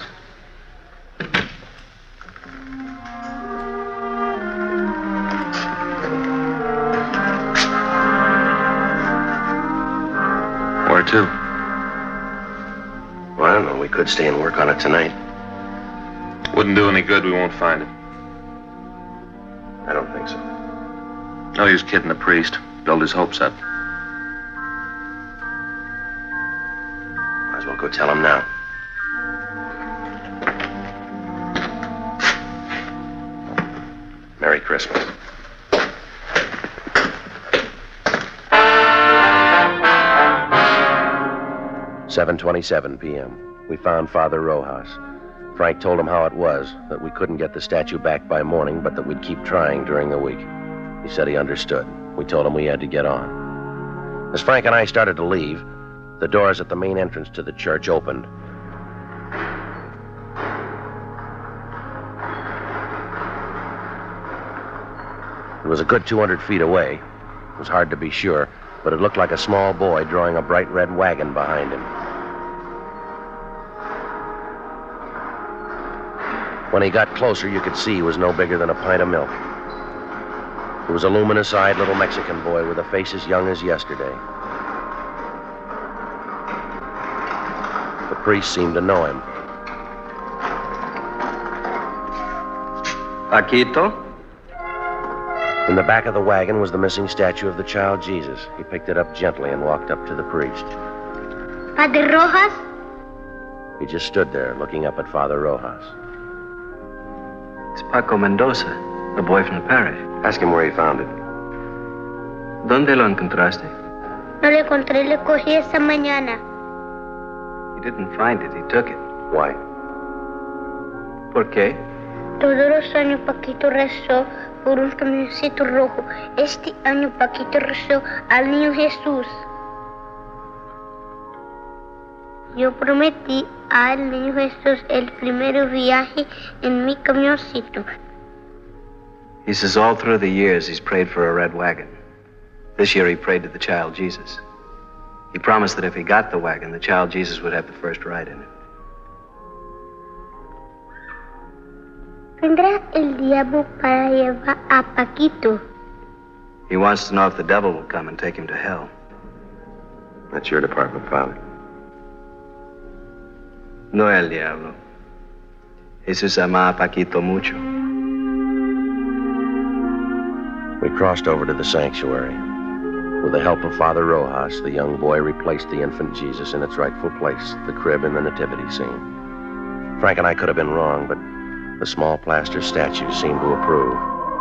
Where to? Well, I don't know. We could stay and work on it tonight. Wouldn't do any good. We won't find it. I don't think so. No use kidding the priest. Build his hopes up. Might as well go tell him now. Merry Christmas. "7:27 p.m. We found Father Rojas. Frank told him how it was, that we couldn't get the statue back by morning, but that we'd keep trying during the week. He said he understood. We told him we had to get on. As Frank and I started to leave, the doors at the main entrance to the church opened. It was a good 200 feet away. It was hard to be sure, but it looked like a small boy drawing a bright red wagon behind him. When he got closer, you could see he was no bigger than a pint of milk. He was a luminous-eyed little Mexican boy with a face as young as yesterday. The priest seemed to know him. Paquito? In the back of the wagon was the missing statue of the child Jesus. He picked it up gently and walked up to the priest. Padre Rojas? He just stood there, looking up at Father Rojas. It's Paco Mendoza, the boy from the parish. Ask him where he found it. ¿Dónde lo encontraste? No lo encontré, lo cogí esta mañana. He didn't find it, he took it. Why? ¿Por qué? Todos los años Paquito rezó por un camioncito rojo. Este año Paquito rezó al niño Jesús. Yo prometí al niño Jesús el primer viaje en mi camioncito. He says all through the years he's prayed for a red wagon. This year he prayed to the child Jesus. He promised that if he got the wagon, the child Jesus would have the first ride in it. Vendrá el diablo para llevar a Paquito. He wants to know if the devil will come and take him to hell. That's your department, Father. No el diablo. Jesus amaba a Paquito mucho. We crossed over to the sanctuary. With the help of Father Rojas, the young boy replaced the infant Jesus in its rightful place, the crib in the nativity scene. Frank and I could have been wrong, but the small plaster statue seemed to approve.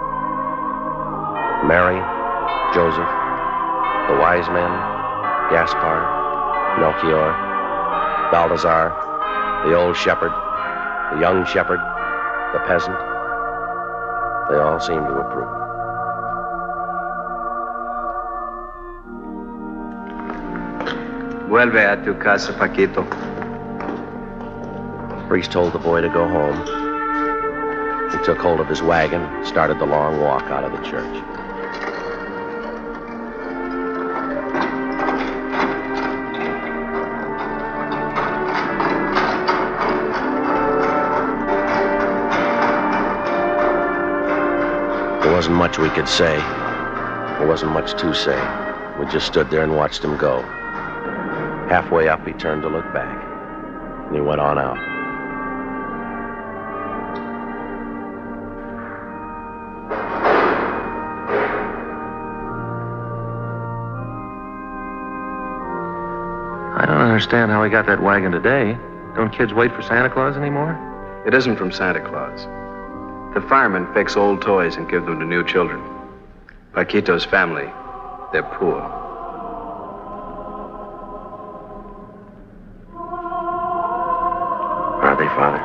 Mary, Joseph, the wise men, Gaspar, Melchior, Balthazar, the old shepherd, the young shepherd, the peasant, they all seemed to approve. Vuelve a tu casa, Paquito. The priest told the boy to go home. He took hold of his wagon, started the long walk out of the church. There wasn't much we could say. There wasn't much to say. We just stood there and watched him go. Halfway up, he turned to look back, and he went on out. I don't understand how he got that wagon today. Don't kids wait for Santa Claus anymore? It isn't from Santa Claus. The firemen fix old toys and give them to new children. Paquito's family, they're poor. Are they, Father?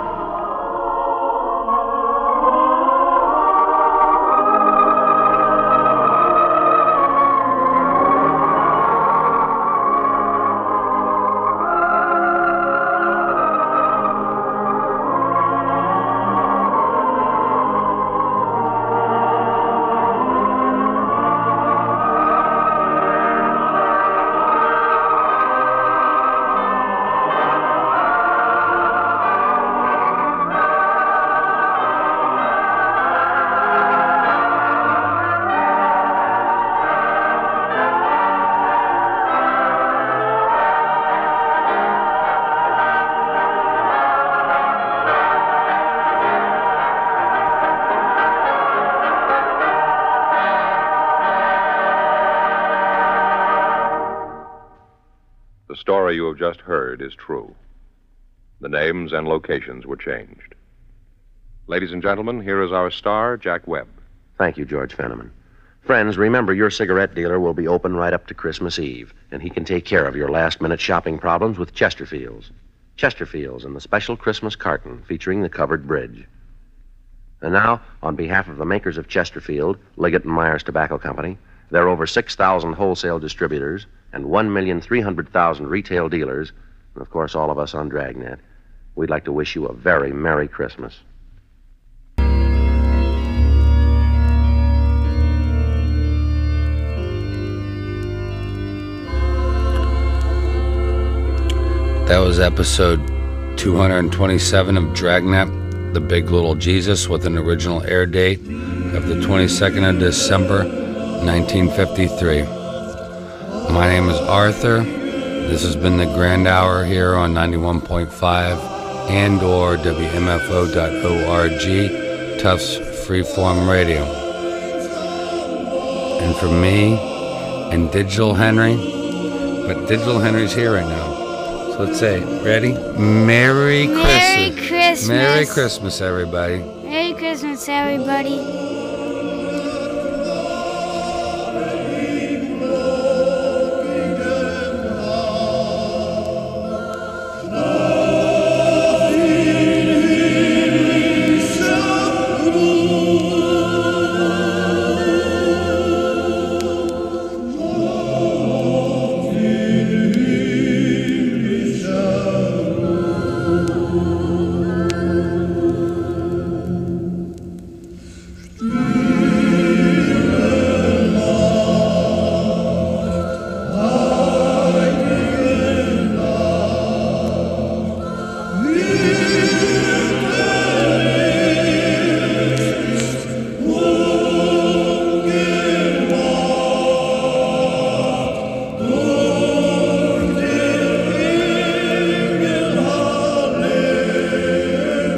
The story you have just heard is true. The names and locations were changed. Ladies and gentlemen, here is our star, Jack Webb. Thank you, George Fenneman. Friends, remember your cigarette dealer will be open right up to Christmas Eve, and he can take care of your last-minute shopping problems with Chesterfields. Chesterfields and the special Christmas carton featuring the covered bridge. And now, on behalf of the makers of Chesterfield, Liggett & Myers Tobacco Company, there are over 6,000 wholesale distributors and 1,300,000 retail dealers, and of course all of us on Dragnet. We'd like to wish you a very Merry Christmas. That was episode 227 of Dragnet, The Big Little Jesus, with an original air date of the 22nd of December, 1953. My name is Arthur. This has been the Grand Hour here on 91.5 and or WMFO.org, Tufts Freeform Radio. And for me and Digital Henry, but Digital Henry's here right now. So let's say, ready? Merry Christmas. Merry Christmas. Merry Christmas, everybody. Merry Christmas, everybody.